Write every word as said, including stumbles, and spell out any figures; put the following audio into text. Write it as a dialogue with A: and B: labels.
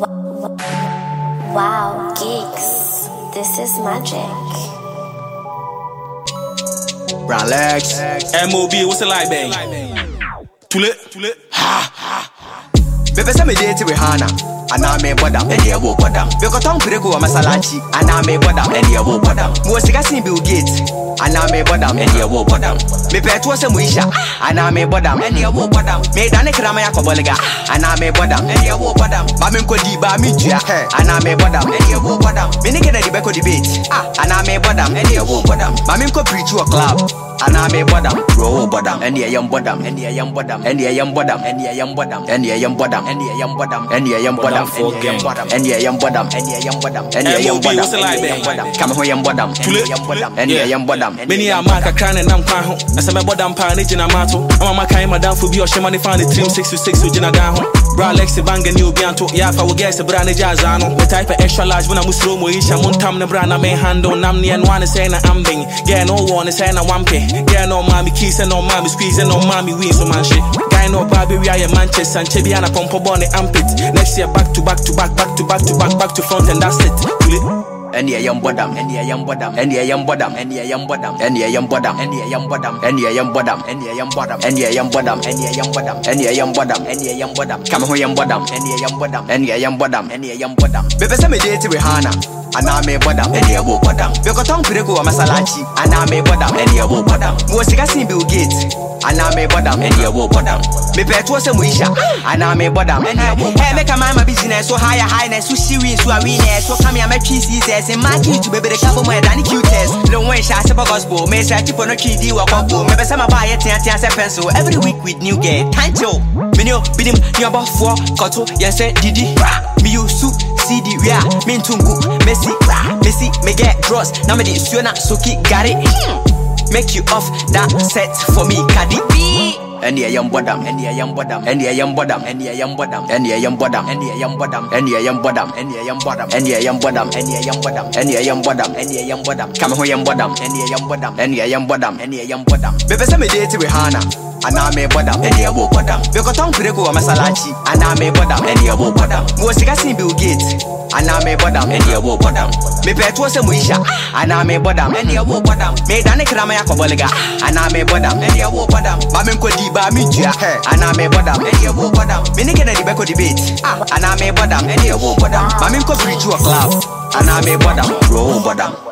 A: Wow, geeks, this is magic.
B: Brown legs.
C: M O B, what's it like, bang? Too lit, too lit.
B: Ha ha. Baby, say me date with Hannah. And I may bother, and you will bother. Because Tom Pireko, Masalachi, and I may bother, and you will bother. Most of the Bill Gates, and I may bother, and you will bother. Me pet was a Muisha, and I may bother, and you will bother. Made an Ekramaya Koboliga, and I may bother, and you will bother. Mamin Kodiba Mitia, and I may bother, and you will bother. Minikin at the Beko debate, and I may bother, and you will bother. Mamin ko preach to a club. And I may bottom, roll bottom, and the young bottom, and the young bottom, and the young bottom, and the young bottom, and the young bottom, and the young bottom, and the young bottom, and the young bottom, and the young bottom, and the young bottom, and the young bottom, and the young bottom, come home, young bottom, and the young bottom, and the young bottom.
C: Many are mark a crown and I'm quaho. As I'm a bottom panage in a mato. I'm a kind madam for your shemani found the trim six to six with Jinadaho. Bra Lexi Bang and you Bianto, Yafa will guess a brand jazano. The type of extra large when I'm Muslim, Moisha Muntam, the brand I may handle Namni and one is saying I'm being. Get no one is saying a wampy. Get no mommy. Kiss and no mommy squeeze and no mommy wins so man shit. Guy no Barbie we are Manchester and Chebiana Pompo Bonnie armpit. Next year back to back to back back to back to back back to front and that's it. And the young bottom, and the young bottom, and the young bottom, and the young bottom, and the young bottom, and the young bottom, and the young bottom, and the young bottom, and the young bottom, and the young bottom, and the young bottom, and the young bottom, come home young bottom, and the young bottom, and the young bottom, and the young bottom. Baby, say me date with Hannah. And I may bottom, and you will bottom. Because Tom Pireko, Masalachi, and I may bottom, and you will bottom. Most of the Bill Gates, and I may bottom, and you will bottom. Me pet was a Muisha, and I may bottom, and you will bottom. Make a man business so higher, highness, so she wins, so I win, so come here, my cheese is and my key to be the couple more than cutest. Don't wait, I suppose gospel, may say, for no key, you are couple. Maybe some buy a ten pencil every week with new game. Tancho, Minio, Bidim, you about four, Koto, yes, Didi, me you soup, C D, yeah, mean to go, Messi, Messi, me get draws, now me this, you're not so keep got it. Make you off that set for me, Cardi B. And the young bottom, and the young bottom, and the young bottom, and the young bottom, and the young bottom, and the young bottom, and the young bottom, and the young bottom, and the young bottom, and the young bottom, and the young bottom, and the young bottom, come home young bottom, and the young bottom, and the young bottom, and the young bottom. Baby, say me date with Hannah. And I may bottom, and you will bottom. Because Tom Pireko, Masalachi, and I may bottom, and you will bottom. Most of the Bill Gates, and I may bottom, and you will bottom. Me pet was a Muisha, and I may bottom, and you will bottom. Made an Ekramaya Koboliga, and I may bottom, and you will bottom. Mamin Kodiba Mitia, and I may bottom, and you will bottom. Minikin at the Beko debate, and I may bottom, and you will bottom. Mamin ko preach to a club, and I may bottom, roll bottom.